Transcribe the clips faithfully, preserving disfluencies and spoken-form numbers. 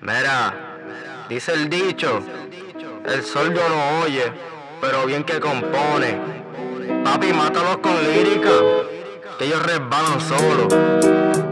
Mira, dice el dicho, el sordo no oye, pero bien que compone. Papi, mátalos con lírica, que ellos resbalan solos.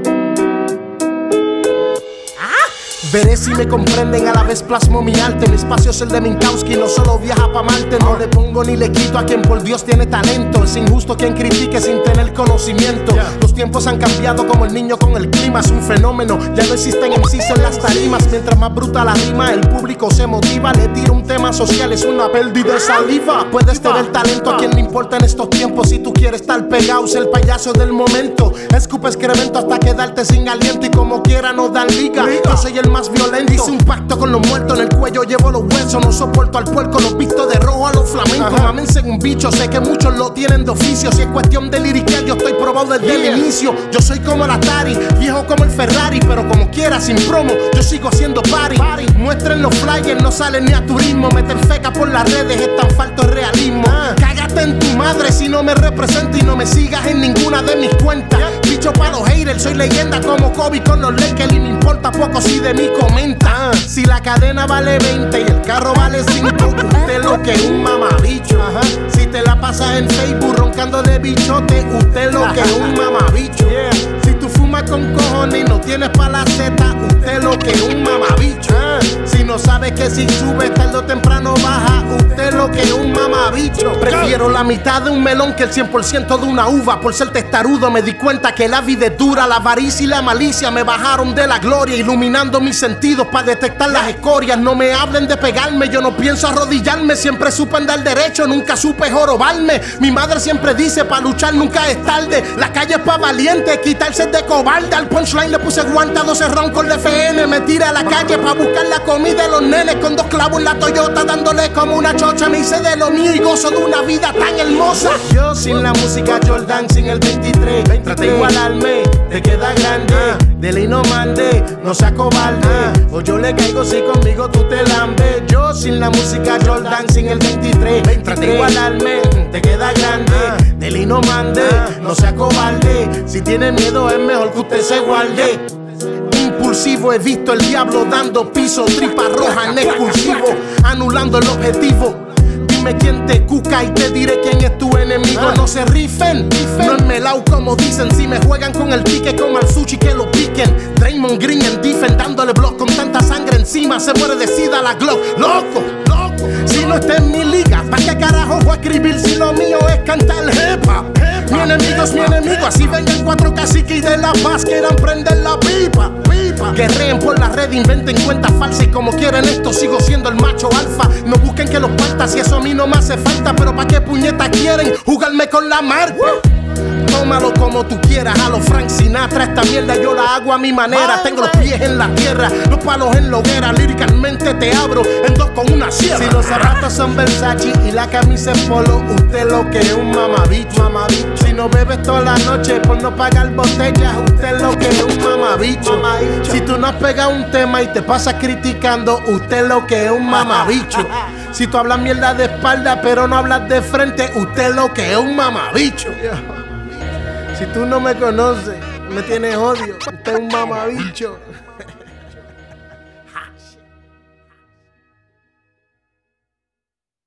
Veré si me comprenden, a la vez plasmo mi arte. Mi espacio es el de Minkowski, no solo viaja pa' Marte. No le pongo ni le quito a quien por Dios tiene talento. Es injusto quien critique sin tener conocimiento. Los tiempos han cambiado como el niño con el clima. Es un fenómeno, ya no existen M Cs en las tarimas. Mientras más bruta la rima, el público se motiva. Le tiro un tema social, es una pérdida de saliva. Puedes tener talento, a quien le importa en estos tiempos. Si tú quieres estar pegado, sé el payaso del momento. Escupe excremento hasta quedarte sin aliento. Y como quiera no dan liga, yo soy el más violento. Hice un pacto con los muertos, en el cuello llevo los huesos. No soporto al puerco, los visto de rojo a los flamencos. Mámense un bicho, sé que muchos lo tienen de oficio. Si es cuestión de liriquear, yo estoy probado desde yeah. el inicio. Yo soy como el Atari, viejo como el Ferrari. Pero como quiera, sin promo, yo sigo haciendo party, party. Muestren los flyers, no salen ni a turismo. Meter feca por las redes es tan falto de realismo. ah. Cágate en tu madre si no me representa y no me sigas en ninguna de mis cuentas. yeah. Bicho pa' los haters, soy leyenda como Kobe con los Lakers. Y me importa poco si de mí comenta. Si la cadena vale veinte y el carro vale cinco, usted lo que es un mamabicho. Ajá. Si te la pasas en Facebook roncando de bichote, usted lo que es un mamabicho. Yeah. Si tú fumas con cojones y no tienes pa' la zeta, usted lo que es un mamabicho. Ah. Si no sabes que si sube tarde o temprano baja, usted lo que es un mamabicho. Prefiero la mitad de un melón que el cien por ciento de una uva. Por ser testarudo me di cuenta que la vida es dura. La avaricia y la malicia me bajaron de la gloria, iluminando mis sentidos para detectar las escorias. No me hablen de pegarme, yo no pienso arrodillarme. Siempre supe andar derecho, nunca supe jorobarme. Mi madre siempre dice, pa' luchar nunca es tarde. La calle es pa' valiente, quitarse de cobarde. Al punchline le puse guante a doce ron con el F N. Me tiré a la calle pa' buscar la comida de los nenes. Con dos clavos en la Toyota dándole como una chocha. Me hice de lo mío y gozo de una vida tan hermosa. Yo sin la música Jordan, sin el veintitrés, trata de igualarme, te queda grande. ah. De ley no mande, no sea cobarde. ah. O yo le caigo si conmigo tú te lambes. Yo sin la música Jordan, sin el veintitrés, trata de igualarme, te queda grande. ah. De ley no mande, ah. no sea cobarde. Si tiene miedo es mejor que usted se guarde. Impulsivo, he visto el diablo dando piso, tripa roja en expulsivo, anulando el objetivo. Dime quién te cuca y te diré quién es tu enemigo. ah. No se rifen, no es melao como dicen. Si me juegan con el ticket como al sushi que lo piquen. Draymond Green en defense dándole block con tanta sangre encima. Se muere de sida la Glock, loco, loco. Si no está en mi liga, ¿pa' qué carajo voy a escribir si lo mío es cantar hip hop? Mi enemigo es mi enemigo, así vengan cuatro caciques y de la paz quieran prender la pipa, pipa. Guerreen por la red, inventen cuentas falsas y como quieren esto sigo siendo el macho alfa. No busquen que los parta si eso a mí no me hace falta. Pero pa' qué puñeta quieren jugarme con la marca. Tómalo como tú quieras, a los Frank Sinatra. Esta mierda yo la hago a mi manera. Tengo los pies en la tierra, los palos en la hoguera. Líricamente te abro en dos con una sierra. Si los zapatos son Versace y la camisa es polo, usted lo que es un mamabicho. mamabicho. Si no bebes toda la noche por no pagar botellas, usted lo que es un mamabicho. mamabicho. Si tú no has pegado un tema y te pasas criticando, usted lo que es un mamabicho. Si tú hablas mierda de espalda pero no hablas de frente, usted lo que es un mamabicho. Si tú no me conoces, me tienes odio, usted es un mamabicho.